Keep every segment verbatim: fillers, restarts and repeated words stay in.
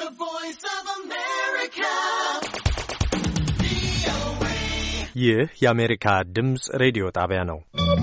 The Voice of America. ይህ የአሜሪካ ድምፅ ሬዲዮ ጣቢያ ነው።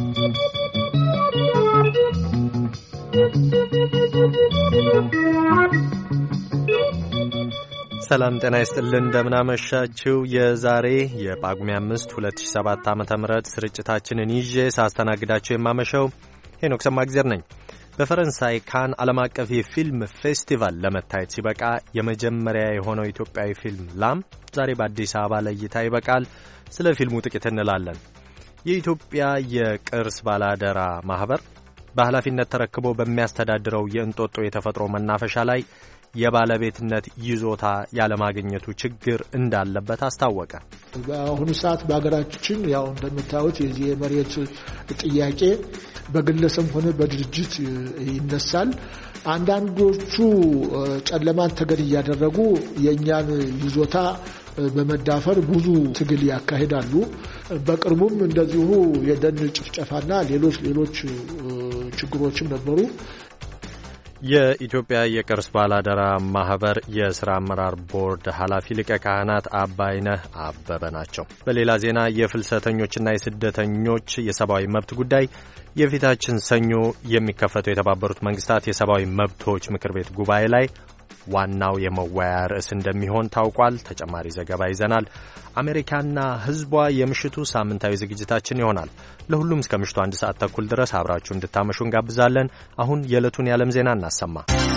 ሰላም ጤና ይስጥልን፣ እንደምናመሻችው የዛሬ የጳጉሜ አምስት ሁለት ሺህ ሰባት ዓመተ ምህረት ስርጭታችንን ይዤ ሳስተናግዳችሁ የማመሸው ሄኖክ ሰማግዜር ነኝ። በፈረንሳይ ካን ዓለም አቀፍ የፊልም ፌስቲቫል ለመታየት ሲበቃ የመጀመሪያ የሆነው ኢትዮጵያዊ ፊልም ላም ዛሬ በአዲስ አበባ ለእይታ ይበቃል። ስለ ፊልሙ ጥቂት እንላለን። የኢትዮጵያ የቅርስ ባላደራ ማህበር በኃላፊነት ተረክቦ በሚያስተዳድረው የእንጦጦ የተፈጥሮ መናፈሻ ላይ የባለቤትነት ይዞታ ያለማግኘቱ ችግር እንዳለበት አስታወቀ። በአሁኑ ሰዓት በአገራችን ያው እንደምታዩት የዚህ የመሬት ጥያቄ በግለሰብ ሆነ በድርጅት ይነሳል። አንዳንዶቹ ጨለማን ተገን እያደረጉ የኛን ይዞታ በመዳፈር ብዙ ትግል ያካሂዳሉ። በቅርቡም እንደዚሁ የደን ጭፍጨፋና ሌሎች ሌሎች ችግሮችም ነበሩ። የኢትዮጵያ የቅርስ ባላደራ ማህበር የሥራ አመራር ቦርድ ኃላፊ ሊቀ ካህናት አባይነህ አበበ ናቸው። በሌላ ዜና የፍልሰተኞችና የስደተኞች የሰብአዊ መብት ጉዳይ የፊታችን ሰኞ የሚከፈተው የተባበሩት መንግስታት የሰብአዊ መብቶች ምክር ቤት ጉባኤ ላይ ዋናው የመወያያ ርዕስ እንደሚሆን ታውቋል። ተጨማሪ ዘገባ ይዘናል። አሜሪካና ሕዝቧ የምሽቱ ሳምንታዊ ዝግጅታችን ይሆናል። ለሁሉም እስከ ምሽቱ አንድ ሰዓት ተኩል ድረስ አብራችሁ እንድታመሹ እንጋብዛለን። አሁን የዕለቱን የዓለም ዜና እናሰማ።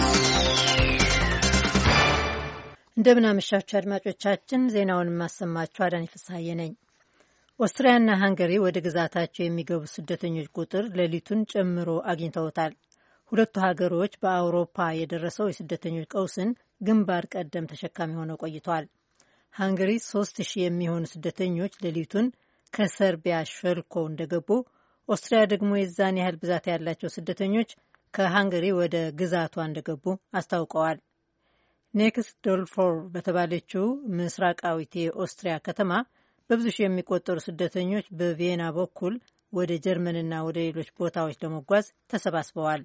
እንደምን አመሻችሁ አድማጮቻችን። ዜናውን የማሰማችሁ አዳኒ ፍስሐዬ ነኝ። ኦስትሪያና ሃንገሪ ወደ ግዛታቸው የሚገቡ ስደተኞች ቁጥር ሌሊቱን ጨምሮ አግኝተውታል። ሁለቱ ሀገሮች በአውሮፓ የደረሰው የስደተኞች ቀውስን ግንባር ቀደም ተሸካሚ ሆነው ቆይተዋል። ሃንገሪ ሶስት ሺህ የሚሆኑ ስደተኞች ሌሊቱን ከሰርቢያ ሸልኮ እንደገቡ፣ ኦስትሪያ ደግሞ የዛን ያህል ብዛት ያላቸው ስደተኞች ከሃንገሪ ወደ ግዛቷ እንደገቡ አስታውቀዋል። ኔክስት ዶልፎር በተባለችው ምስራቃዊት የኦስትሪያ ከተማ በብዙ ሺህ የሚቆጠሩ ስደተኞች በቪየና በኩል ወደ ጀርመንና ወደ ሌሎች ቦታዎች ለመጓዝ ተሰባስበዋል።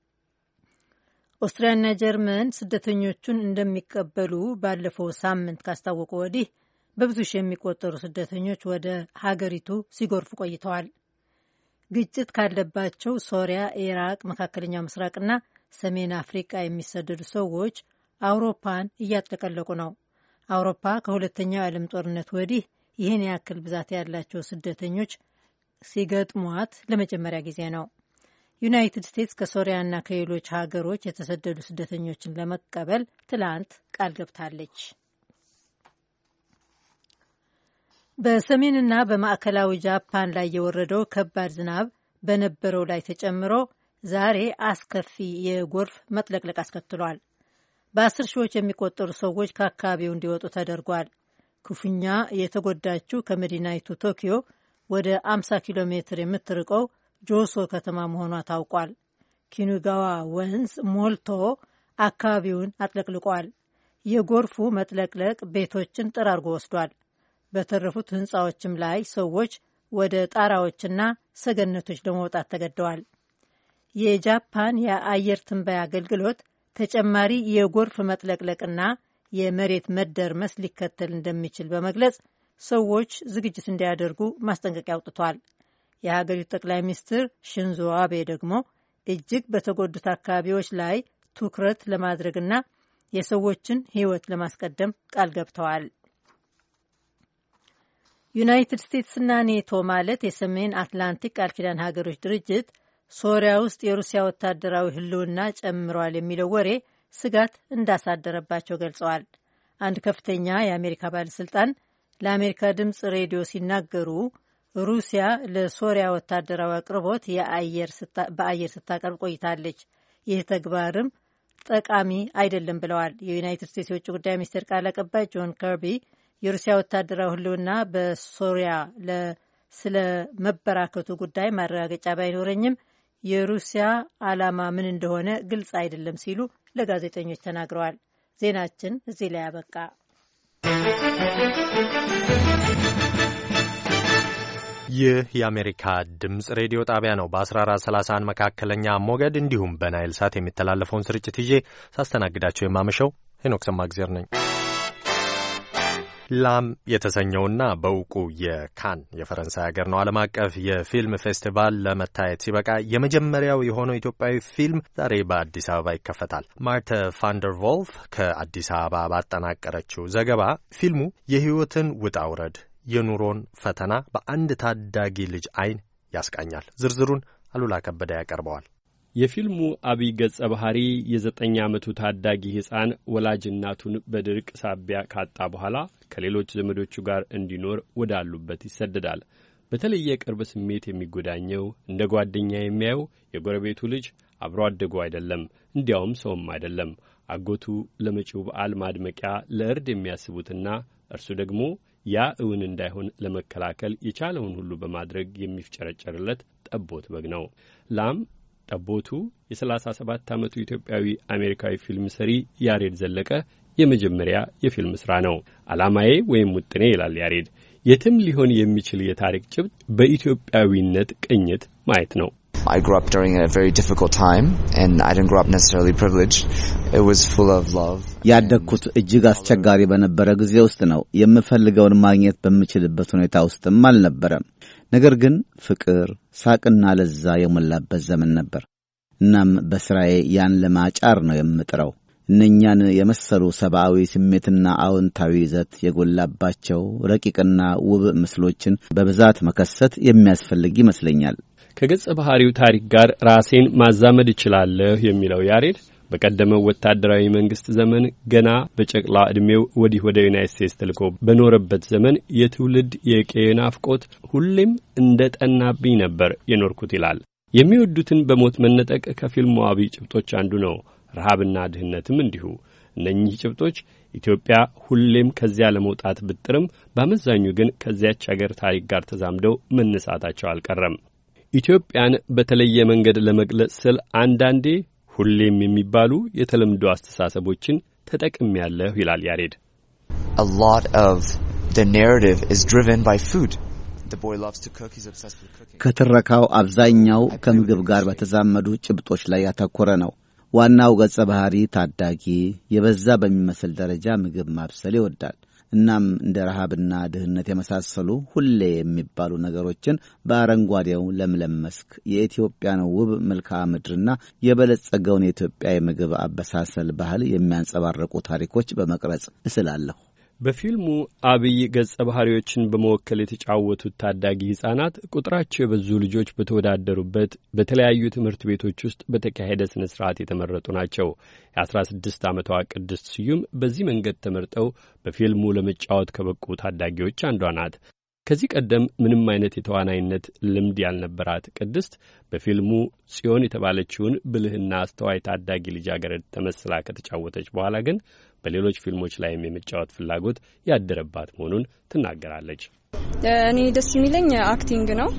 ኦስትሪያና ጀርመን ስደተኞቹን እንደሚቀበሉ ባለፈው ሳምንት ካስታወቁ ወዲህ በብዙ ሺህ የሚቆጠሩ ስደተኞች ወደ ሀገሪቱ ሲጎርፉ ቆይተዋል። ግጭት ካለባቸው ሶሪያ፣ ኢራቅ፣ መካከለኛው ምስራቅና ሰሜን አፍሪቃ የሚሰደዱ ሰዎች አውሮፓን እያጥለቀለቁ ነው። አውሮፓ ከሁለተኛው የዓለም ጦርነት ወዲህ ይህን ያክል ብዛት ያላቸው ስደተኞች ሲገጥሟት ለመጀመሪያ ጊዜ ነው። ዩናይትድ ስቴትስ ከሶሪያና ከሌሎች ሀገሮች የተሰደዱ ስደተኞችን ለመቀበል ትላንት ቃል ገብታለች። በሰሜንና በማዕከላዊ ጃፓን ላይ የወረደው ከባድ ዝናብ በነበረው ላይ ተጨምሮ ዛሬ አስከፊ የጎርፍ መጥለቅለቅ አስከትሏል። በአስር ሺዎች የሚቆጠሩ ሰዎች ከአካባቢው እንዲወጡ ተደርጓል። ክፉኛ የተጎዳችው ከመዲናይቱ ቶኪዮ ወደ አምሳ ኪሎ ሜትር የምትርቀው ጆሶ ከተማ መሆኗ ታውቋል። ኪኑጋዋ ወንዝ ሞልቶ አካባቢውን አጥለቅልቋል። የጎርፉ መጥለቅለቅ ቤቶችን ጠራርጎ ወስዷል። በተረፉት ሕንፃዎችም ላይ ሰዎች ወደ ጣራዎችና ሰገነቶች ለመውጣት ተገደዋል። የጃፓን የአየር ትንበያ አገልግሎት ተጨማሪ የጎርፍ መጥለቅለቅና የመሬት መደርመስ ሊከተል እንደሚችል በመግለጽ ሰዎች ዝግጅት እንዲያደርጉ ማስጠንቀቂያ አውጥቷል። የሀገሪቱ ጠቅላይ ሚኒስትር ሽንዞ አቤ ደግሞ እጅግ በተጎዱት አካባቢዎች ላይ ትኩረት ለማድረግና የሰዎችን ሕይወት ለማስቀደም ቃል ገብተዋል። ዩናይትድ ስቴትስና ኔቶ ማለት የሰሜን አትላንቲክ ቃል ኪዳን ሀገሮች ድርጅት ሶሪያ ውስጥ የሩሲያ ወታደራዊ ሕልውና ጨምሯል የሚለው ወሬ ስጋት እንዳሳደረባቸው ገልጸዋል። አንድ ከፍተኛ የአሜሪካ ባለስልጣን ለአሜሪካ ድምፅ ሬዲዮ ሲናገሩ ሩሲያ ለሶሪያ ወታደራዊ አቅርቦት በአየር ስታቀርብ ቆይታለች፣ ይህ ተግባርም ጠቃሚ አይደለም ብለዋል። የዩናይትድ ስቴትስ የውጭ ጉዳይ ሚኒስቴር ቃል አቀባይ ጆን ከርቢ የሩሲያ ወታደራዊ ሕልውና በሶሪያ ስለ መበራከቱ ጉዳይ ማረጋገጫ ባይኖረኝም የሩሲያ ዓላማ ምን እንደሆነ ግልጽ አይደለም ሲሉ ለጋዜጠኞች ተናግረዋል። ዜናችን እዚህ ላይ ያበቃ። ይህ የአሜሪካ ድምፅ ሬዲዮ ጣቢያ ነው። በአስራ አራት ሰላሳ አንድ መካከለኛ ሞገድ እንዲሁም በናይል ሳት የሚተላለፈውን ስርጭት ይዤ ሳስተናግዳቸው የማመሸው ሄኖክ ሰማግዜር ነኝ። ላም የተሰኘውና በእውቁ የካን የፈረንሳይ ሀገር ነው ዓለም አቀፍ የፊልም ፌስቲቫል ለመታየት ሲበቃ የመጀመሪያው የሆነው ኢትዮጵያዊ ፊልም ዛሬ በአዲስ አበባ ይከፈታል። ማርተ ቫንደር ቮልፍ ከአዲስ አበባ ባጠናቀረችው ዘገባ ፊልሙ የሕይወትን ውጣ ውረድ፣ የኑሮን ፈተና በአንድ ታዳጊ ልጅ ዓይን ያስቃኛል። ዝርዝሩን አሉላ ከበደ ያቀርበዋል። የፊልሙ አብይ ገጸ ባህሪ የዘጠኝ ዓመቱ ታዳጊ ሕፃን ወላጅ እናቱን በድርቅ ሳቢያ ካጣ በኋላ ከሌሎች ዘመዶቹ ጋር እንዲኖር ወዳሉበት ይሰደዳል። በተለየ ቅርብ ስሜት የሚጎዳኘው እንደ ጓደኛ የሚያየው የጎረቤቱ ልጅ አብሮ አደጉ አይደለም፣ እንዲያውም ሰውም አይደለም። አጎቱ ለመጪው በዓል ማድመቂያ ለእርድ የሚያስቡትና እርሱ ደግሞ ያ እውን እንዳይሆን ለመከላከል የቻለውን ሁሉ በማድረግ የሚፍጨረጨርለት ጠቦት በግ ነው። ላም ጠቦቱ የሰላሳ ሰባት ዓመቱ ኢትዮጵያዊ አሜሪካዊ ፊልም ሰሪ ያሬድ ዘለቀ የመጀመሪያ የፊልም ሥራ ነው። ዓላማዬ ወይም ውጥኔ ይላል ያሬድ፣ የትም ሊሆን የሚችል የታሪክ ጭብጥ በኢትዮጵያዊነት ቅኝት ማየት ነው። I grew up during a very difficult time and I didn't grow up necessarily privileged. It was full of love. ያደግኩት እጅግ አስቸጋሪ በነበረ ጊዜ ውስጥ ነው። የምፈልገውን ማግኘት በምችልበት ሁኔታ ውስጥም አልነበረም። ነገር ግን ፍቅር፣ ሳቅና ለዛ የሞላበት ዘመን ነበር። እናም በስራዬ ያን ለማጫር ነው የምጥረው። እነኛን የመሰሉ ሰብአዊ ስሜትና አዎንታዊ ይዘት የጎላባቸው ረቂቅና ውብ ምስሎችን በብዛት መከሰት የሚያስፈልግ ይመስለኛል። ከገጸ ባህሪው ታሪክ ጋር ራሴን ማዛመድ እችላለሁ የሚለው ያሬድ በቀደመው ወታደራዊ መንግስት ዘመን ገና በጨቅላ ዕድሜው ወዲህ ወደ ዩናይትድ ስቴትስ ተልኮ በኖረበት ዘመን የትውልድ የቀዬ ናፍቆት ሁሌም እንደ ጠናብኝ ነበር የኖርኩት ይላል። የሚወዱትን በሞት መነጠቅ ከፊልሙ አብይ ጭብጦች አንዱ ነው። ረሃብና ድህነትም እንዲሁ። እነኚህ ጭብጦች ኢትዮጵያ ሁሌም ከዚያ ለመውጣት ብጥርም በአመዛኙ ግን ከዚያች አገር ታሪክ ጋር ተዛምደው መነሳታቸው አልቀረም። ኢትዮጵያን በተለየ መንገድ ለመግለጽ ስል አንዳንዴ ሁሌም የሚባሉ የተለምዶ አስተሳሰቦችን ተጠቅሜያለሁ ይላል ያሬድ። A lot of the narrative is driven by food. The boy loves to cook, he's obsessed with cooking. ከተረካው አብዛኛው ከምግብ ጋር በተዛመዱ ጭብጦች ላይ ያተኮረ ነው። ዋናው ገጸ ባህሪ ታዳጊ የበዛ በሚመስል ደረጃ ምግብ ማብሰል ይወዳል። እናም እንደ ረሃብና ድህነት የመሳሰሉ ሁሌ የሚባሉ ነገሮችን በአረንጓዴው ለምለም መስክ የኢትዮጵያን ውብ መልክዓ ምድርና የበለጸገውን የኢትዮጵያ የምግብ አበሳሰል ባህል የሚያንጸባርቁ ታሪኮች በመቅረጽ እስላለሁ። በፊልሙ አብይ ገጸ ባህሪዎችን በመወከል የተጫወቱት ታዳጊ ሕፃናት ቁጥራቸው የበዙ ልጆች በተወዳደሩበት በተለያዩ ትምህርት ቤቶች ውስጥ በተካሄደ ስነ ስርዓት የተመረጡ ናቸው። የአስራ ስድስት ዓመቷ ቅድስት ስዩም በዚህ መንገድ ተመርጠው በፊልሙ ለመጫወት ከበቁ ታዳጊዎች አንዷ ናት። ከዚህ ቀደም ምንም አይነት የተዋናይነት ልምድ ያልነበራት ቅድስት በፊልሙ ጽዮን የተባለችውን ብልህና አስተዋይ ታዳጊ ልጃገረድ ተመስላ ከተጫወተች በኋላ ግን በሌሎች ፊልሞች ላይም የመጫወት ፍላጎት ያደረባት መሆኑን ትናገራለች። እኔ ደስ የሚለኝ አክቲንግ ነው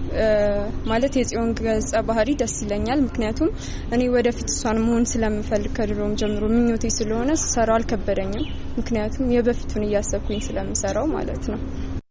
ማለት የጽዮን ገጸ ባህሪ ደስ ይለኛል። ምክንያቱም እኔ ወደፊት እሷን መሆን ስለምፈልግ ከድሮም ጀምሮ ምኞቴ ስለሆነ ሰራው አልከበደኝም። ምክንያቱም የበፊቱን እያሰብኩኝ ስለምሰራው ማለት ነው።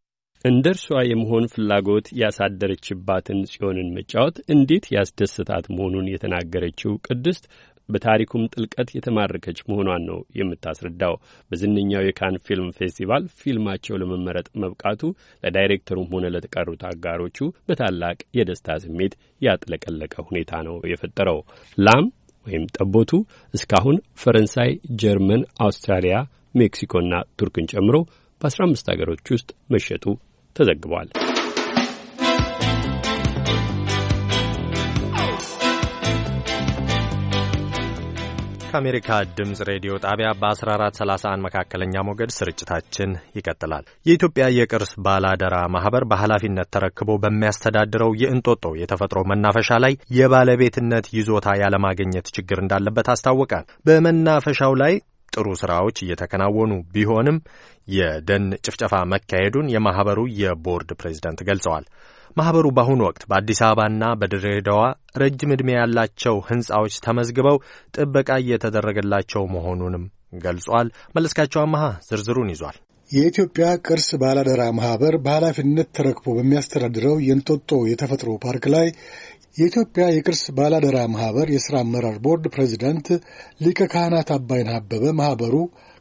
እንደርሷ የመሆን ፍላጎት ያሳደረችባትን ጽዮንን መጫወት እንዴት ያስደስታት መሆኑን የተናገረችው ቅድስት በታሪኩም ጥልቀት የተማረከች መሆኗን ነው የምታስረዳው። በዝነኛው የካን ፊልም ፌስቲቫል ፊልማቸው ለመመረጥ መብቃቱ ለዳይሬክተሩም ሆነ ለተቀሩት አጋሮቹ በታላቅ የደስታ ስሜት ያጥለቀለቀ ሁኔታ ነው የፈጠረው። ላም ወይም ጠቦቱ እስካሁን ፈረንሳይ፣ ጀርመን፣ አውስትራሊያ፣ ሜክሲኮና ቱርክን ጨምሮ በአስራ አምስት አገሮች ውስጥ መሸጡ ተዘግቧል። ከአሜሪካ ድምፅ ሬዲዮ ጣቢያ በ14 ሰላሳ አንድ መካከለኛ ሞገድ ስርጭታችን ይቀጥላል። የኢትዮጵያ የቅርስ ባላደራ ማህበር በኃላፊነት ተረክቦ በሚያስተዳድረው የእንጦጦ የተፈጥሮ መናፈሻ ላይ የባለቤትነት ይዞታ ያለማግኘት ችግር እንዳለበት አስታወቀ። በመናፈሻው ላይ ጥሩ ስራዎች እየተከናወኑ ቢሆንም የደን ጭፍጨፋ መካሄዱን የማህበሩ የቦርድ ፕሬዝዳንት ገልጸዋል። ማህበሩ በአሁኑ ወቅት በአዲስ አበባና በድሬዳዋ ረጅም ዕድሜ ያላቸው ህንጻዎች ተመዝግበው ጥበቃ እየተደረገላቸው መሆኑንም ገልጿል። መለስካቸው አማሃ ዝርዝሩን ይዟል። የኢትዮጵያ ቅርስ ባላደራ ማህበር በኃላፊነት ተረክቦ በሚያስተዳድረው የእንጦጦ የተፈጥሮ ፓርክ ላይ የኢትዮጵያ የቅርስ ባላደራ ማህበር የሥራ አመራር ቦርድ ፕሬዚዳንት ሊቀ ካህናት አባይነህ አበበ ማህበሩ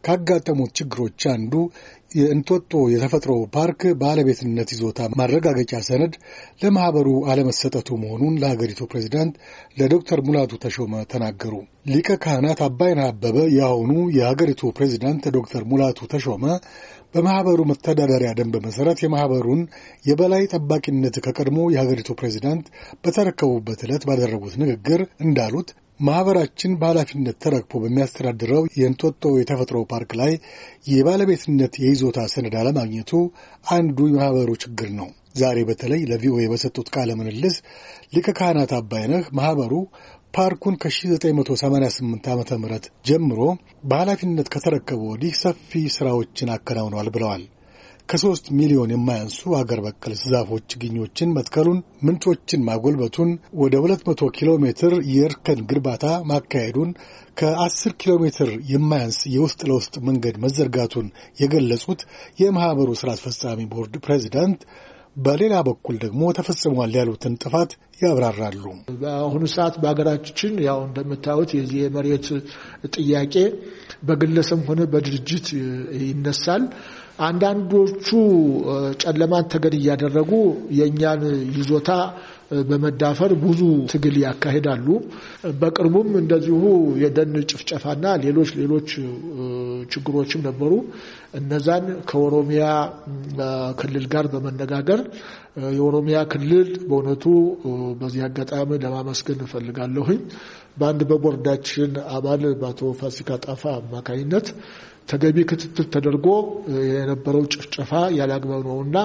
ካጋጠሙት ችግሮች አንዱ የእንጦጦ የተፈጥሮ ፓርክ ባለቤትነት ይዞታ ማረጋገጫ ሰነድ ለማህበሩ አለመሰጠቱ መሆኑን ለሀገሪቱ ፕሬዝዳንት ለዶክተር ሙላቱ ተሾመ ተናገሩ። ሊቀ ካህናት አባይነህ አበበ የአሁኑ የሀገሪቱ ፕሬዝዳንት ዶክተር ሙላቱ ተሾመ በማህበሩ መተዳደሪያ ደንብ መሰረት የማህበሩን የበላይ ጠባቂነት ከቀድሞ የሀገሪቱ ፕሬዝዳንት በተረከቡበት ዕለት ባደረጉት ንግግር እንዳሉት ማህበራችን በኃላፊነት ተረክቦ በሚያስተዳድረው የእንጦጦ የተፈጥሮ ፓርክ ላይ የባለቤትነት የይዞታ ሰነድ አለማግኘቱ አንዱ የማህበሩ ችግር ነው። ዛሬ በተለይ ለቪኦኤ በሰጡት ቃለ ምልልስ ሊቀ ካህናት አባይነህ ማህበሩ ፓርኩን ከ1988 ዓመተ ምህረት ጀምሮ በኃላፊነት ከተረከበ ወዲህ ሰፊ ስራዎችን አከናውኗል ብለዋል። ከሶስት ሚሊዮን የማያንሱ አገር በቀል ዛፎች ችግኞችን መትከሉን፣ ምንጮችን ማጎልበቱን፣ ወደ ሁለት መቶ ኪሎ ሜትር የእርከን ግንባታ ማካሄዱን፣ ከአስር ኪሎ ሜትር የማያንስ የውስጥ ለውስጥ መንገድ መዘርጋቱን የገለጹት የማህበሩ ስራ አስፈጻሚ ቦርድ ፕሬዚዳንት በሌላ በኩል ደግሞ ተፈጽሟል ያሉትን ጥፋት ያብራራሉ። በአሁኑ ሰዓት በአገራችን ያው እንደምታዩት የዚህ የመሬት ጥያቄ በግለሰብ ሆነ በድርጅት ይነሳል። አንዳንዶቹ ጨለማን ተገን እያደረጉ የኛን ይዞታ በመዳፈር ብዙ ትግል ያካሂዳሉ። በቅርቡም እንደዚሁ የደን ጭፍጨፋና ሌሎች ሌሎች ችግሮችም ነበሩ። እነዛን ከኦሮሚያ ክልል ጋር በመነጋገር የኦሮሚያ ክልል በእውነቱ በዚህ አጋጣሚ ለማመስገን እፈልጋለሁኝ። በአንድ በቦርዳችን አባል በአቶ ፋሲካ ጣፋ አማካኝነት ተገቢ ክትትል ተደርጎ የነበረው ጭፍጨፋ ያላግባብ ነውና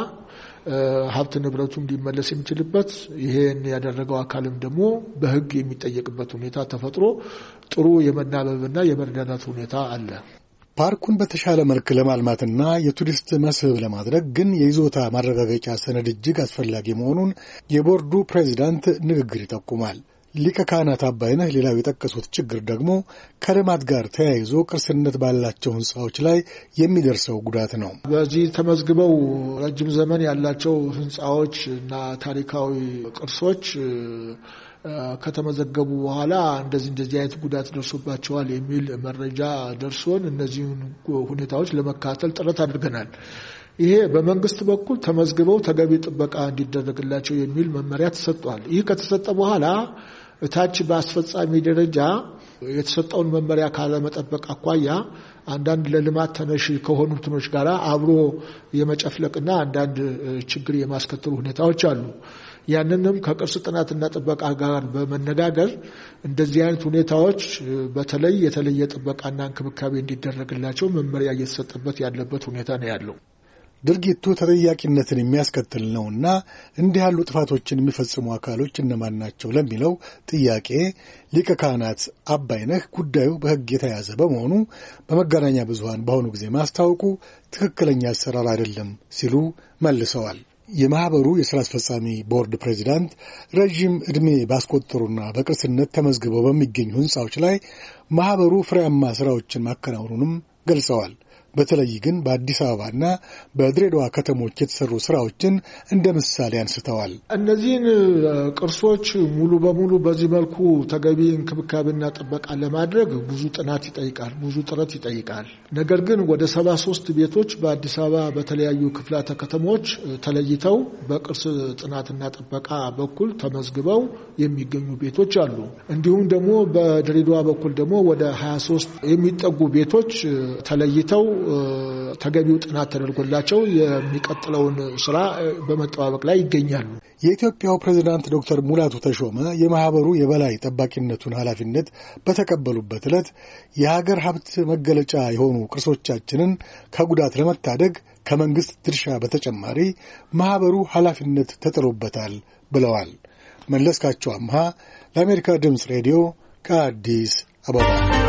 ሀብት ንብረቱ እንዲመለስ የሚችልበት ይሄን ያደረገው አካልም ደግሞ በሕግ የሚጠየቅበት ሁኔታ ተፈጥሮ ጥሩ የመናበብና የመረዳዳት ሁኔታ አለ። ፓርኩን በተሻለ መልክ ለማልማትና የቱሪስት መስህብ ለማድረግ ግን የይዞታ ማረጋገጫ ሰነድ እጅግ አስፈላጊ መሆኑን የቦርዱ ፕሬዚዳንት ንግግር ይጠቁማል። ሊቀ ካህናት አባይነህ ሌላው የጠቀሱት ችግር ደግሞ ከልማት ጋር ተያይዞ ቅርስነት ባላቸው ህንፃዎች ላይ የሚደርሰው ጉዳት ነው። በዚህ ተመዝግበው ረጅም ዘመን ያላቸው ህንፃዎች እና ታሪካዊ ቅርሶች ከተመዘገቡ በኋላ እንደዚህ እንደዚህ አይነት ጉዳት ደርሶባቸዋል የሚል መረጃ ደርሶን እነዚህን ሁኔታዎች ለመከታተል ጥረት አድርገናል። ይሄ በመንግስት በኩል ተመዝግበው ተገቢ ጥበቃ እንዲደረግላቸው የሚል መመሪያ ተሰጥቷል። ይህ ከተሰጠ በኋላ እታች በአስፈጻሚ ደረጃ የተሰጠውን መመሪያ ካለመጠበቅ አኳያ አንዳንድ ለልማት ተነሽ ከሆኑ እንትኖች ጋር አብሮ የመጨፍለቅና አንዳንድ ችግር የማስከተሉ ሁኔታዎች አሉ። ያንንም ከቅርስ ጥናትና ጥበቃ ጋር በመነጋገር እንደዚህ አይነት ሁኔታዎች በተለይ የተለየ ጥበቃና እንክብካቤ እንዲደረግላቸው መመሪያ እየተሰጠበት ያለበት ሁኔታ ነው ያለው። ድርጊቱ ተጠያቂነትን የሚያስከትል ነውና እንዲህ ያሉ ጥፋቶችን የሚፈጽሙ አካሎች እነማን ናቸው ለሚለው ጥያቄ ሊቀ ካህናት አባይነህ ጉዳዩ በሕግ የተያዘ በመሆኑ በመገናኛ ብዙሃን በአሁኑ ጊዜ ማስታወቁ ትክክለኛ አሰራር አይደለም ሲሉ መልሰዋል። የማህበሩ የሥራ አስፈጻሚ ቦርድ ፕሬዚዳንት ረዥም ዕድሜ ባስቆጠሩና በቅርስነት ተመዝግበው በሚገኙ ሕንፃዎች ላይ ማህበሩ ፍሬያማ ሥራዎችን ማከናወኑንም ገልጸዋል። በተለይ ግን በአዲስ አበባና በድሬዳዋ ከተሞች የተሰሩ ስራዎችን እንደ ምሳሌ አንስተዋል። እነዚህን ቅርሶች ሙሉ በሙሉ በዚህ መልኩ ተገቢ እንክብካቤና ጥበቃ ለማድረግ ብዙ ጥናት ይጠይቃል፣ ብዙ ጥረት ይጠይቃል። ነገር ግን ወደ ሰባ ሶስት ቤቶች በአዲስ አበባ በተለያዩ ክፍላተ ከተሞች ተለይተው በቅርስ ጥናትና ጥበቃ በኩል ተመዝግበው የሚገኙ ቤቶች አሉ። እንዲሁም ደግሞ በድሬዳዋ በኩል ደግሞ ወደ ሀያ ሶስት የሚጠጉ ቤቶች ተለይተው ተገቢው ጥናት ተደርጎላቸው የሚቀጥለውን ስራ በመጠባበቅ ላይ ይገኛሉ። የኢትዮጵያው ፕሬዝዳንት ዶክተር ሙላቱ ተሾመ የማህበሩ የበላይ ጠባቂነቱን ኃላፊነት በተቀበሉበት ዕለት የሀገር ሀብት መገለጫ የሆኑ ቅርሶቻችንን ከጉዳት ለመታደግ ከመንግስት ድርሻ በተጨማሪ ማህበሩ ኃላፊነት ተጥሎበታል ብለዋል። መለስካቸው አምሃ ለአሜሪካ ድምፅ ሬዲዮ ከአዲስ አበባ።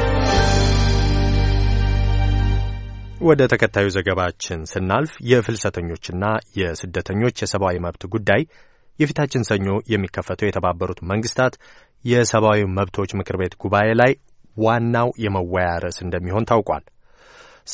ወደ ተከታዩ ዘገባችን ስናልፍ የፍልሰተኞችና የስደተኞች የሰብአዊ መብት ጉዳይ የፊታችን ሰኞ የሚከፈተው የተባበሩት መንግስታት የሰብአዊ መብቶች ምክር ቤት ጉባኤ ላይ ዋናው የመወያያ ርዕስ እንደሚሆን ታውቋል።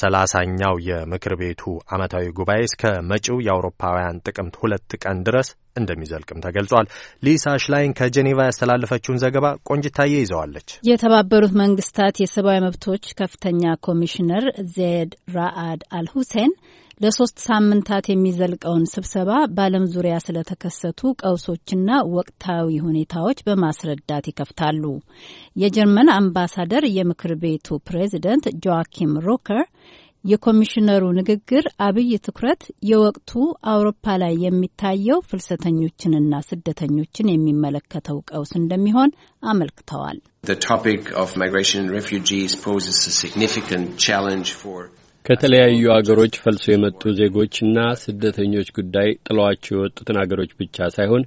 ሰላሳኛው የምክር ቤቱ ዓመታዊ ጉባኤ እስከ መጪው የአውሮፓውያን ጥቅምት ሁለት ቀን ድረስ እንደሚዘልቅም ተገልጿል። ሊሳ ሽላይን ከጄኔቫ ያስተላለፈችውን ዘገባ ቆንጅታዬ ይዘዋለች። የተባበሩት መንግስታት የሰብአዊ መብቶች ከፍተኛ ኮሚሽነር ዜድ ራአድ አልሁሴን ለሶስት ሳምንታት የሚዘልቀውን ስብሰባ በዓለም ዙሪያ ስለተከሰቱ ቀውሶችና ወቅታዊ ሁኔታዎች በማስረዳት ይከፍታሉ። የጀርመን አምባሳደር የምክር ቤቱ ፕሬዚደንት ጆአኪም ሮከር የኮሚሽነሩ ንግግር አብይ ትኩረት የወቅቱ አውሮፓ ላይ የሚታየው ፍልሰተኞችንና ስደተኞችን የሚመለከተው ቀውስ እንደሚሆን አመልክተዋል። The topic of migration and refugees poses a significant challenge for ከተለያዩ አገሮች ፈልሶ የመጡ ዜጎችና ስደተኞች ጉዳይ ጥለዋቸው የወጡትን አገሮች ብቻ ሳይሆን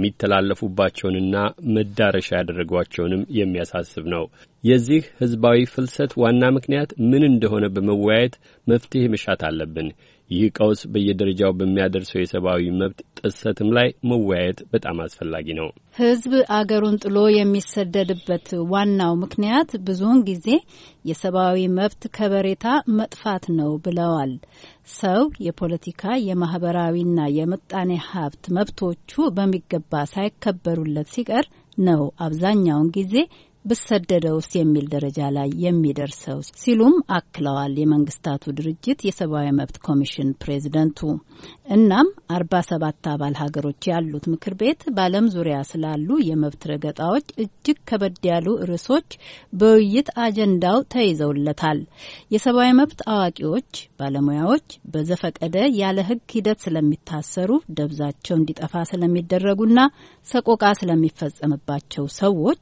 የሚተላለፉባቸውንና መዳረሻ ያደረጓቸውንም የሚያሳስብ ነው። የዚህ ህዝባዊ ፍልሰት ዋና ምክንያት ምን እንደሆነ በመወያየት መፍትሄ መሻት አለብን። ይህ ቀውስ በየደረጃው በሚያደርሰው የሰብአዊ መብት ጥሰትም ላይ መወያየት በጣም አስፈላጊ ነው። ህዝብ አገሩን ጥሎ የሚሰደድበት ዋናው ምክንያት ብዙውን ጊዜ የሰብአዊ መብት ከበሬታ መጥፋት ነው ብለዋል። ሰው የፖለቲካ የማህበራዊና የምጣኔ ሀብት መብቶቹ በሚገባ ሳይከበሩለት ሲቀር ነው አብዛኛውን ጊዜ ብሰደደውስ የሚል ደረጃ ላይ የሚደርሰው ሲሉም አክለዋል። የመንግስታቱ ድርጅት የሰብአዊ መብት ኮሚሽን ፕሬዝደንቱ እናም አርባ ሰባት አባል ሀገሮች ያሉት ምክር ቤት በዓለም ዙሪያ ስላሉ የመብት ረገጣዎች እጅግ ከበድ ያሉ ርዕሶች በውይይት አጀንዳው ተይዘውለታል። የሰብአዊ መብት አዋቂዎች፣ ባለሙያዎች በዘፈቀደ ያለ ህግ ሂደት ስለሚታሰሩ፣ ደብዛቸው እንዲጠፋ ስለሚደረጉና ሰቆቃ ስለሚፈጸምባቸው ሰዎች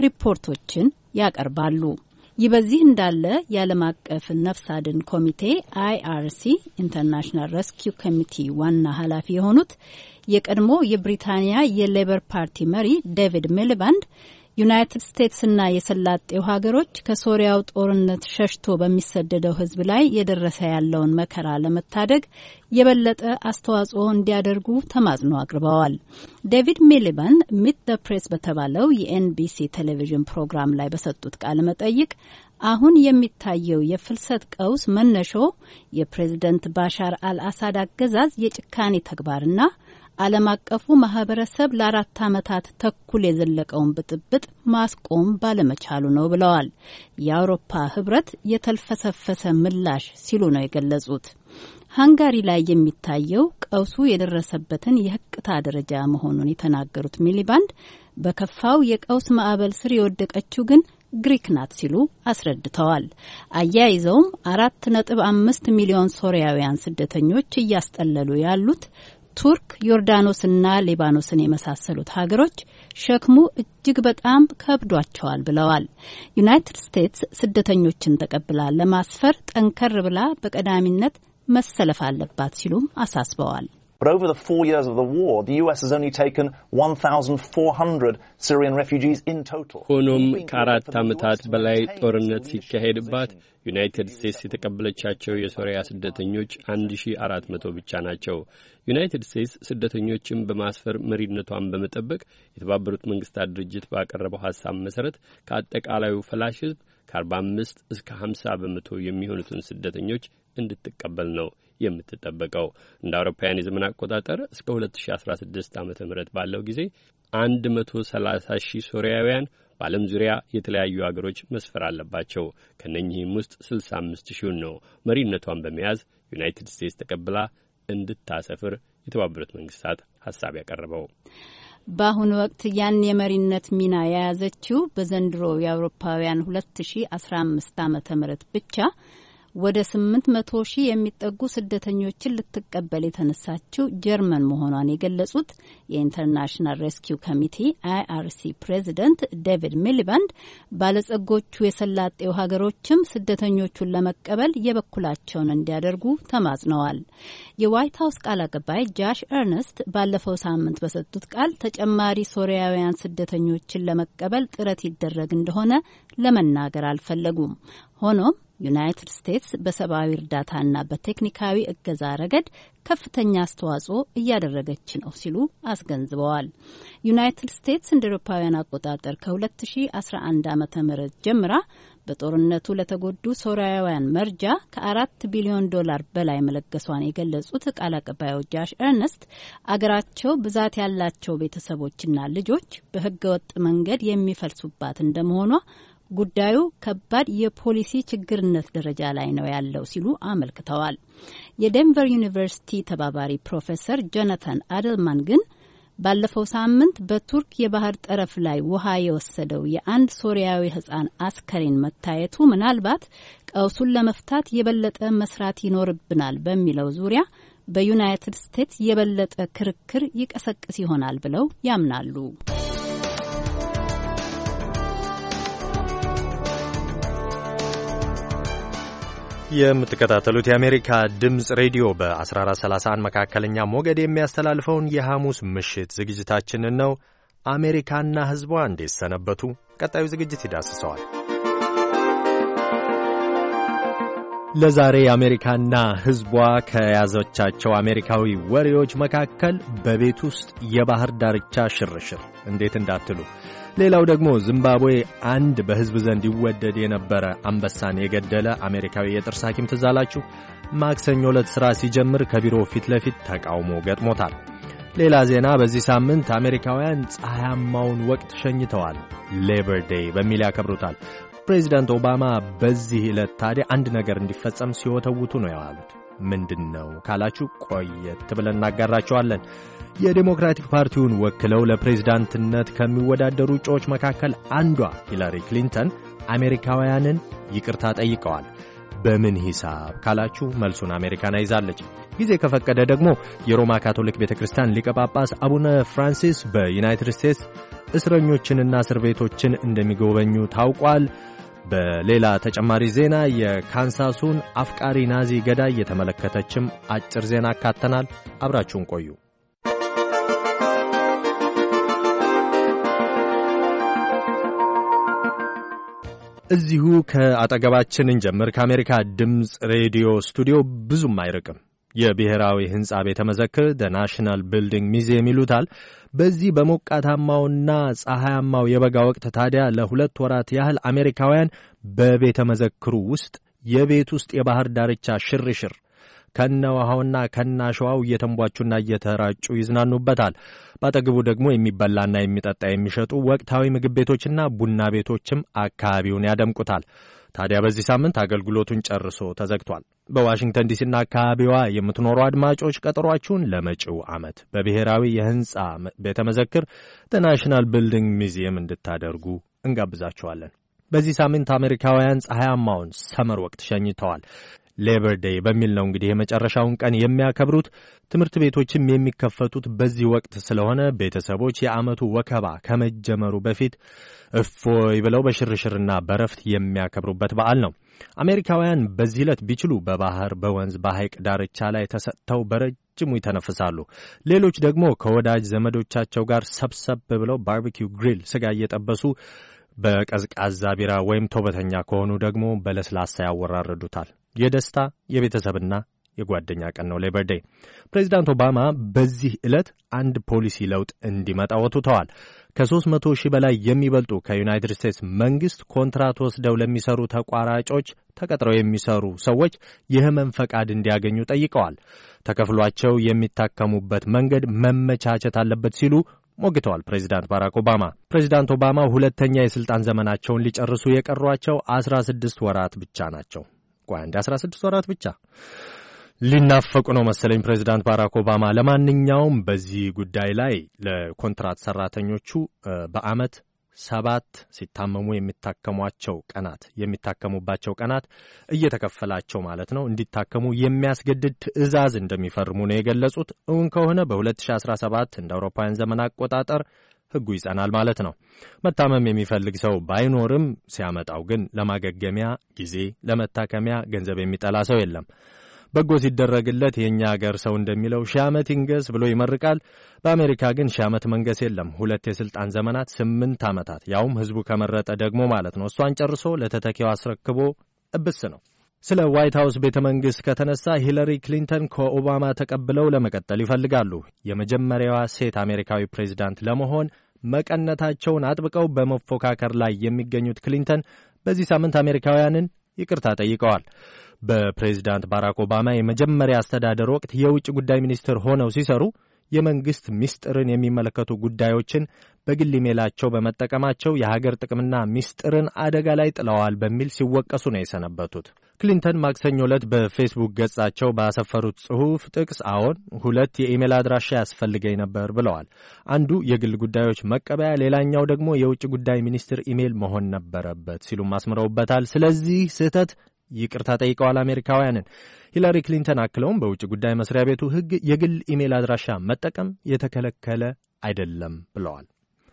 ሪፖርቶችን ያቀርባሉ። ይህ በዚህ እንዳለ የዓለም አቀፍ ነፍስ አድን ኮሚቴ አይ አር ሲ ኢንተርናሽናል ሬስኪው ኮሚቲ ዋና ኃላፊ የሆኑት የቀድሞ የብሪታንያ የሌበር ፓርቲ መሪ ዴቪድ ሚሊባንድ ዩናይትድ ስቴትስና የሰላጤው ሀገሮች ከሶሪያው ጦርነት ሸሽቶ በሚሰደደው ህዝብ ላይ የደረሰ ያለውን መከራ ለመታደግ የበለጠ አስተዋጽኦ እንዲያደርጉ ተማጽኖ አቅርበዋል። ዴቪድ ሚሊባንድ ሚት ዘ ፕሬስ በተባለው የኤንቢሲ ቴሌቪዥን ፕሮግራም ላይ በሰጡት ቃለ መጠይቅ አሁን የሚታየው የፍልሰት ቀውስ መነሾ የፕሬዝደንት ባሻር አልአሳድ አገዛዝ የጭካኔ ተግባርና ዓለም አቀፉ ማህበረሰብ ለአራት ዓመታት ተኩል የዘለቀውን ብጥብጥ ማስቆም ባለመቻሉ ነው ብለዋል። የአውሮፓ ህብረት የተልፈሰፈሰ ምላሽ ሲሉ ነው የገለጹት። ሃንጋሪ ላይ የሚታየው ቀውሱ የደረሰበትን የህቅታ ደረጃ መሆኑን የተናገሩት ሚሊባንድ በከፋው የቀውስ ማዕበል ስር የወደቀችው ግን ግሪክ ናት ሲሉ አስረድተዋል። አያይዘውም አራት ነጥብ አምስት ሚሊዮን ሶሪያውያን ስደተኞች እያስጠለሉ ያሉት ቱርክ፣ ዮርዳኖስና ሊባኖስን የመሳሰሉት ሀገሮች ሸክሙ እጅግ በጣም ከብዷቸዋል ብለዋል። ዩናይትድ ስቴትስ ስደተኞችን ተቀብላ ለማስፈር ጠንከር ብላ በቀዳሚነት መሰለፍ አለባት ሲሉም አሳስበዋል። But over the four years of the war, the U S has only taken one thousand four hundred Syrian refugees in total. ሆኖም ከአራት ዓመታት በላይ ጦርነት ሲካሄድባት ዩናይትድ ስቴትስ የተቀበለቻቸው የሶሪያ ስደተኞች አንድ ሺህ አራት መቶ ብቻ ናቸው። ዩናይትድ ስቴትስ ስደተኞችን በማስፈር መሪነቷን በመጠበቅ የተባበሩት መንግስታት ድርጅት ባቀረበው ሐሳብ መሰረት ከአጠቃላዩ ፈላሽ ህዝብ ከአርባ አምስት እስከ ሀምሳ በመቶ የሚሆኑትን ስደተኞች እንድትቀበል ነው የምትጠበቀው። እንደ አውሮፓውያን የዘመን አቆጣጠር እስከ ሁለት ሺህ አስራ ስድስት ዓመተ ምህረት ባለው ጊዜ መቶ ሰላሳ ሺህ ሶሪያውያን በዓለም ዙሪያ የተለያዩ አገሮች መስፈር አለባቸው። ከነኚህም ውስጥ ስልሳ አምስት ሺህ ነው መሪነቷን በመያዝ ዩናይትድ ስቴትስ ተቀብላ እንድታሰፍር የተባበሩት መንግስታት ሐሳብ ያቀረበው። በአሁኑ ወቅት ያን የመሪነት ሚና የያዘችው በዘንድሮ የአውሮፓውያን ሁለት ሺህ አስራ አምስት ዓመተ ምህረት ብቻ ወደ ስምንት መቶ ሺህ የሚጠጉ ስደተኞችን ልትቀበል የተነሳችው ጀርመን መሆኗን የገለጹት የኢንተርናሽናል ሬስኪው ኮሚቴ አይ አር ሲ ፕሬዚደንት ዴቪድ ሚሊባንድ ባለጸጎቹ የሰላጤው ሀገሮችም ስደተኞቹን ለመቀበል የበኩላቸውን እንዲያደርጉ ተማጽነዋል። የዋይት ሀውስ ቃል አቀባይ ጃሽ ኤርነስት ባለፈው ሳምንት በሰጡት ቃል ተጨማሪ ሶሪያውያን ስደተኞችን ለመቀበል ጥረት ይደረግ እንደሆነ ለመናገር አልፈለጉም። ሆኖም ዩናይትድ ስቴትስ በሰብአዊ እርዳታና በቴክኒካዊ እገዛ ረገድ ከፍተኛ አስተዋጽኦ እያደረገች ነው ሲሉ አስገንዝበዋል። ዩናይትድ ስቴትስ እንደ አውሮፓውያን አቆጣጠር ከሁለት ሺህ አስራ አንድ ዓመተ ምህረት ጀምራ በጦርነቱ ለተጎዱ ሶሪያውያን መርጃ ከአራት ቢሊዮን ዶላር በላይ መለገሷን የገለጹት ቃል አቀባዩ ጃሽ ኤርነስት አገራቸው ብዛት ያላቸው ቤተሰቦችና ልጆች በህገወጥ መንገድ የሚፈልሱባት እንደመሆኗ ጉዳዩ ከባድ የፖሊሲ ችግርነት ደረጃ ላይ ነው ያለው ሲሉ አመልክተዋል። የዴንቨር ዩኒቨርሲቲ ተባባሪ ፕሮፌሰር ጆናታን አደልማን ግን ባለፈው ሳምንት በቱርክ የባህር ጠረፍ ላይ ውሃ የወሰደው የአንድ ሶሪያዊ ህፃን አስከሬን መታየቱ ምናልባት ቀውሱን ለመፍታት የበለጠ መስራት ይኖርብናል በሚለው ዙሪያ በዩናይትድ ስቴትስ የበለጠ ክርክር ይቀሰቅስ ይሆናል ብለው ያምናሉ። የምትከታተሉት የአሜሪካ ድምጽ ሬዲዮ በ14ሰላሳ አንድ መካከለኛ ሞገድ የሚያስተላልፈውን የሐሙስ ምሽት ዝግጅታችንን ነው። አሜሪካና ህዝቧ እንዴት ሰነበቱ? ቀጣዩ ዝግጅት ይዳስሰዋል። ለዛሬ አሜሪካና ህዝቧ ከያዘቻቸው አሜሪካዊ ወሬዎች መካከል በቤት ውስጥ የባህር ዳርቻ ሽርሽር እንዴት እንዳትሉ፣ ሌላው ደግሞ ዚምባብዌ አንድ በህዝብ ዘንድ ይወደድ የነበረ አንበሳን የገደለ አሜሪካዊ የጥርስ ሐኪም ትዝ አላችሁ? ማክሰኞ ዕለት ሥራ ሲጀምር ከቢሮ ፊት ለፊት ተቃውሞ ገጥሞታል። ሌላ ዜና፣ በዚህ ሳምንት አሜሪካውያን ፀሐያማውን ወቅት ሸኝተዋል። ሌበር ዴይ በሚል ያከብሩታል። ፕሬዚዳንት ኦባማ በዚህ ዕለት ታዲያ አንድ ነገር እንዲፈጸም ሲወተውቱ ነው የዋሉት። ምንድን ነው ካላችሁ ቆየት ብለን እናጋራቸዋለን። የዴሞክራቲክ ፓርቲውን ወክለው ለፕሬዝዳንትነት ከሚወዳደሩ እጩዎች መካከል አንዷ ሂላሪ ክሊንተን አሜሪካውያንን ይቅርታ ጠይቀዋል። በምን ሂሳብ ካላችሁ መልሱን አሜሪካን ይዛለች። ጊዜ ከፈቀደ ደግሞ የሮማ ካቶሊክ ቤተክርስቲያን ሊቀ ጳጳስ አቡነ ፍራንሲስ በዩናይትድ ስቴትስ እስረኞችንና እስር ቤቶችን እንደሚጎበኙ ታውቋል። በሌላ ተጨማሪ ዜና የካንሳሱን አፍቃሪ ናዚ ገዳይ የተመለከተችም አጭር ዜና አካተናል። አብራችሁን ቆዩ። እዚሁ ከአጠገባችን እንጀምር። ከአሜሪካ ድምፅ ሬዲዮ ስቱዲዮ ብዙም አይርቅም የብሔራዊ ሕንጻ ቤተ መዘክር ዘ ናሽናል ቢልዲንግ ሚዚየም ይሉታል። በዚህ በሞቃታማውና ፀሐያማው የበጋ ወቅት ታዲያ ለሁለት ወራት ያህል አሜሪካውያን በቤተ መዘክሩ ውስጥ የቤት ውስጥ የባህር ዳርቻ ሽርሽር ከነውሃውና ከናሸዋው እየተንቧቹና እየተራጩ ይዝናኑበታል። ባጠገቡ ደግሞ የሚበላና የሚጠጣ የሚሸጡ ወቅታዊ ምግብ ቤቶችና ቡና ቤቶችም አካባቢውን ያደምቁታል። ታዲያ በዚህ ሳምንት አገልግሎቱን ጨርሶ ተዘግቷል። በዋሽንግተን ዲሲና አካባቢዋ የምትኖሩ አድማጮች ቀጠሯችሁን ለመጪው ዓመት በብሔራዊ የሕንጻ ቤተ መዘክር ዘ ናሽናል ቢልዲንግ ሚዚየም እንድታደርጉ እንጋብዛችኋለን። በዚህ ሳምንት አሜሪካውያን ፀሐያማውን ሰመር ወቅት ሸኝተዋል። ሌበር ዴይ በሚል ነው እንግዲህ የመጨረሻውን ቀን የሚያከብሩት። ትምህርት ቤቶችም የሚከፈቱት በዚህ ወቅት ስለሆነ ቤተሰቦች የዓመቱ ወከባ ከመጀመሩ በፊት እፎይ ብለው በሽርሽርና በረፍት የሚያከብሩበት በዓል ነው። አሜሪካውያን በዚህ ዕለት ቢችሉ በባህር፣ በወንዝ፣ በሐይቅ ዳርቻ ላይ ተሰጥተው በረጅሙ ይተነፍሳሉ። ሌሎች ደግሞ ከወዳጅ ዘመዶቻቸው ጋር ሰብሰብ ብለው ባርቢኪው ግሪል ስጋ እየጠበሱ በቀዝቃዛ ቢራ ወይም ቶበተኛ ከሆኑ ደግሞ በለስላሳ ያወራረዱታል። የደስታ የቤተሰብና የጓደኛ ቀን ነው ሌበር ዴይ። ፕሬዚዳንት ኦባማ በዚህ ዕለት አንድ ፖሊሲ ለውጥ እንዲመጣ ወጥተዋል። ከሦስት መቶ ሺህ በላይ የሚበልጡ ከዩናይትድ ስቴትስ መንግሥት ኮንትራት ወስደው ለሚሰሩ ተቋራጮች ተቀጥረው የሚሰሩ ሰዎች የሕመም ፈቃድ እንዲያገኙ ጠይቀዋል። ተከፍሏቸው የሚታከሙበት መንገድ መመቻቸት አለበት ሲሉ ሞግተዋል ፕሬዚዳንት ባራክ ኦባማ። ፕሬዚዳንት ኦባማ ሁለተኛ የሥልጣን ዘመናቸውን ሊጨርሱ የቀሯቸው አስራ ስድስት ወራት ብቻ ናቸው። ቆይ አንድ አስራ ስድስት ወራት ብቻ ሊናፈቁ ነው መሰለኝ ፕሬዚዳንት ባራክ ኦባማ። ለማንኛውም በዚህ ጉዳይ ላይ ለኮንትራት ሰራተኞቹ በአመት ሰባት ሲታመሙ የሚታከሟቸው ቀናት የሚታከሙባቸው ቀናት እየተከፈላቸው ማለት ነው እንዲታከሙ የሚያስገድድ ትዕዛዝ እንደሚፈርሙ ነው የገለጹት። እውን ከሆነ በ2017 እንደ አውሮፓውያን ዘመን አቆጣጠር ሕጉ ይጸናል ማለት ነው። መታመም የሚፈልግ ሰው ባይኖርም ሲያመጣው ግን ለማገገሚያ ጊዜ፣ ለመታከሚያ ገንዘብ የሚጠላ ሰው የለም። በጎ ሲደረግለት የኛ ሀገር ሰው እንደሚለው ሺህ ዓመት ይንገስ ብሎ ይመርቃል። በአሜሪካ ግን ሺህ ዓመት መንገስ የለም። ሁለት የስልጣን ዘመናት ስምንት ዓመታት ያውም ህዝቡ ከመረጠ ደግሞ ማለት ነው። እሷን ጨርሶ ለተተኪው አስረክቦ እብስ ነው። ስለ ዋይት ሃውስ ቤተ መንግሥት ከተነሳ ሂላሪ ክሊንተን ከኦባማ ተቀብለው ለመቀጠል ይፈልጋሉ። የመጀመሪያዋ ሴት አሜሪካዊ ፕሬዝዳንት ለመሆን መቀነታቸውን አጥብቀው በመፎካከር ላይ የሚገኙት ክሊንተን በዚህ ሳምንት አሜሪካውያንን ይቅርታ ጠይቀዋል። በፕሬዝዳንት ባራክ ኦባማ የመጀመሪያ አስተዳደር ወቅት የውጭ ጉዳይ ሚኒስትር ሆነው ሲሰሩ የመንግስት ምስጢርን የሚመለከቱ ጉዳዮችን በግል ኢሜላቸው በመጠቀማቸው የሀገር ጥቅምና ምስጢርን አደጋ ላይ ጥለዋል በሚል ሲወቀሱ ነው የሰነበቱት። ክሊንተን ማክሰኞ ዕለት በፌስቡክ ገጻቸው ባሰፈሩት ጽሑፍ ጥቅስ አዎን፣ ሁለት የኢሜል አድራሻ ያስፈልገኝ ነበር ብለዋል። አንዱ የግል ጉዳዮች መቀበያ፣ ሌላኛው ደግሞ የውጭ ጉዳይ ሚኒስትር ኢሜል መሆን ነበረበት ሲሉም አስምረውበታል። ስለዚህ ስህተት ይቅርታ ጠይቀዋል አሜሪካውያንን። ሂላሪ ክሊንተን አክለውም በውጭ ጉዳይ መስሪያ ቤቱ ሕግ የግል ኢሜል አድራሻ መጠቀም የተከለከለ አይደለም ብለዋል።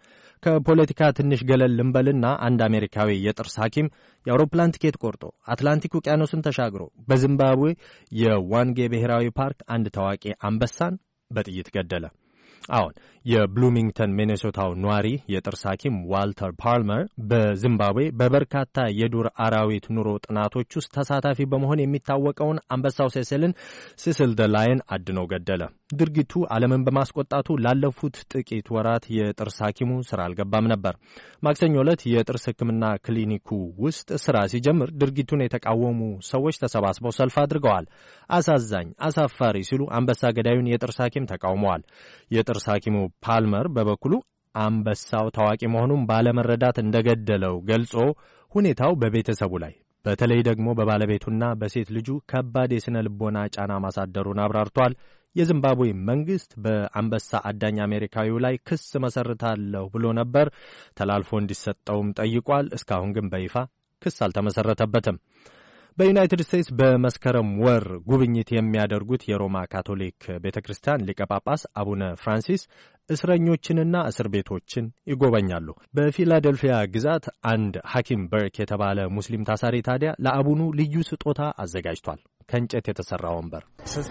ከፖለቲካ ትንሽ ገለል ልንበልና አንድ አሜሪካዊ የጥርስ ሐኪም የአውሮፕላን ቲኬት ቆርጦ አትላንቲክ ውቅያኖስን ተሻግሮ በዚምባብዌ የዋንጌ ብሔራዊ ፓርክ አንድ ታዋቂ አንበሳን በጥይት ገደለ። አሁን የብሉሚንግተን ሚኔሶታው ኗሪ የጥርስ ሐኪም ዋልተር ፓልመር በዚምባብዌ በበርካታ የዱር አራዊት ኑሮ ጥናቶች ውስጥ ተሳታፊ በመሆን የሚታወቀውን አንበሳው ሴሴልን ሲስል ደ ላየን አድነው ገደለ። ድርጊቱ ዓለምን በማስቆጣቱ ላለፉት ጥቂት ወራት የጥርስ ሐኪሙ ስራ አልገባም ነበር። ማክሰኞ ዕለት የጥርስ ሕክምና ክሊኒኩ ውስጥ ስራ ሲጀምር ድርጊቱን የተቃወሙ ሰዎች ተሰባስበው ሰልፍ አድርገዋል። አሳዛኝ፣ አሳፋሪ ሲሉ አንበሳ ገዳዩን የጥርስ ሐኪም ተቃውመዋል። የጥርስ ሐኪሙ ፓልመር በበኩሉ አንበሳው ታዋቂ መሆኑን ባለመረዳት እንደገደለው ገልጾ ሁኔታው በቤተሰቡ ላይ በተለይ ደግሞ በባለቤቱና በሴት ልጁ ከባድ የሥነ ልቦና ጫና ማሳደሩን አብራርቷል። የዚምባብዌ መንግስት በአንበሳ አዳኝ አሜሪካዊው ላይ ክስ መሰርታለሁ ብሎ ነበር። ተላልፎ እንዲሰጠውም ጠይቋል። እስካሁን ግን በይፋ ክስ አልተመሰረተበትም። በዩናይትድ ስቴትስ በመስከረም ወር ጉብኝት የሚያደርጉት የሮማ ካቶሊክ ቤተ ክርስቲያን ሊቀ ጳጳስ አቡነ ፍራንሲስ እስረኞችንና እስር ቤቶችን ይጎበኛሉ። በፊላደልፊያ ግዛት አንድ ሐኪም በርክ የተባለ ሙስሊም ታሳሪ ታዲያ ለአቡኑ ልዩ ስጦታ አዘጋጅቷል። ከእንጨት የተሠራ ወንበር።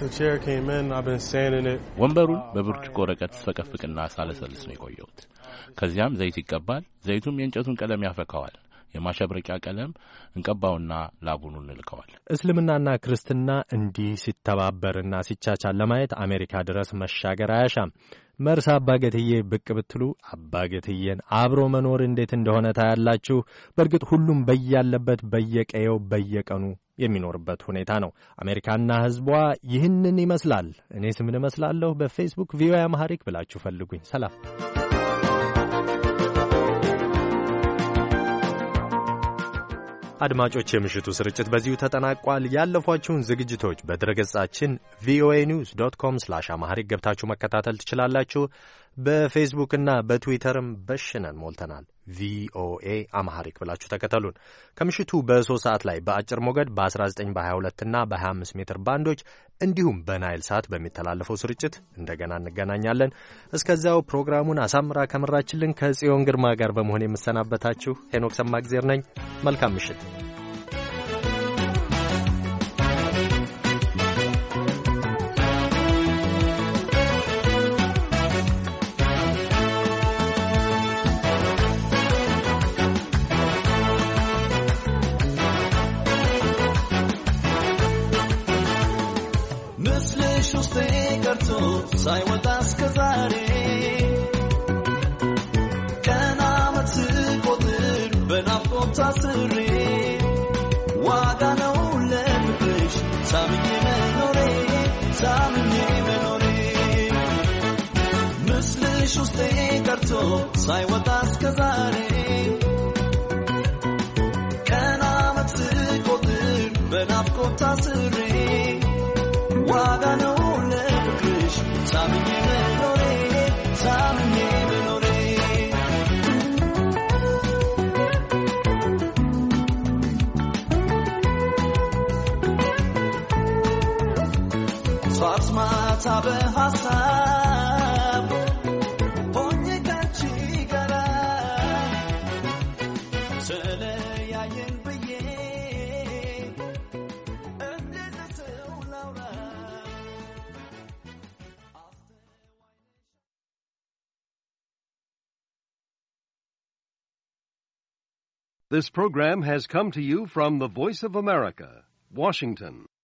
ወንበሩን በብርጭቆ ወረቀት ስፈቀፍቅና ሳለሰልስ ነው የቆየሁት። ከዚያም ዘይት ይቀባል። ዘይቱም የእንጨቱን ቀለም ያፈካዋል። የማሸብረቂያ ቀለም እንቀባውና ላቡኑ እንልከዋል። እስልምናና ክርስትና እንዲህ ሲተባበርና ሲቻቻል ለማየት አሜሪካ ድረስ መሻገር አያሻም። መርሳ አባገትዬ ብቅ ብትሉ አባገትዬን አብሮ መኖር እንዴት እንደሆነ ታያላችሁ። በእርግጥ ሁሉም በያለበት በየቀየው በየቀኑ የሚኖርበት ሁኔታ ነው። አሜሪካና ሕዝቧ ይህንን ይመስላል። እኔ ስምን እመስላለሁ። በፌስቡክ ቪኦኤ አማሪክ ብላችሁ ፈልጉኝ። ሰላም። አድማጮች፣ የምሽቱ ስርጭት በዚሁ ተጠናቋል። ያለፏችሁን ዝግጅቶች በድረገጻችን ቪኦኤ ኒውስ ዶት ኮም ስላሽ አማሪክ ገብታችሁ መከታተል ትችላላችሁ። በፌስቡክና በትዊተርም በሽነን ሞልተናል። ቪኦኤ አማሪክ ብላችሁ ተከተሉን። ከምሽቱ በሶስት ሰዓት ላይ በአጭር ሞገድ በ19 በ22 እና በ25 ሜትር ባንዶች እንዲሁም በናይል ሳት በሚተላለፈው ስርጭት እንደገና እንገናኛለን። እስከዚያው ፕሮግራሙን አሳምራ ከምራችልን ከጽዮን ግርማ ጋር በመሆን የምሰናበታችሁ ሄኖክ ሰማግዜር ነኝ። መልካም ምሽት። ሳይወጣ እስከ ዛሬ ቀን ዓመት ስቆጥር በናፍቆት ታስሬ ዋጋ ነው ለፍቅርሽ ሳምኜ መኖሬ ሳምኜ መኖሬ ምስልሽ ውስጤ ቀርቶ ሳይወጣ እስከ ዛሬ ቀን ዓመት ስቆጥር በናፍቆት ታስሬ ዋጋ ነው ለፍቅርሽ ሳምኜ መኖሬ ሳምኜ መኖሬ ጠዋት ማታ በሐሳብ ሆኜ ካንቺ ጋራ ስለያየን ብዬ እንዴት ሰው ላውራ This program has come to you from the Voice of America, Washington.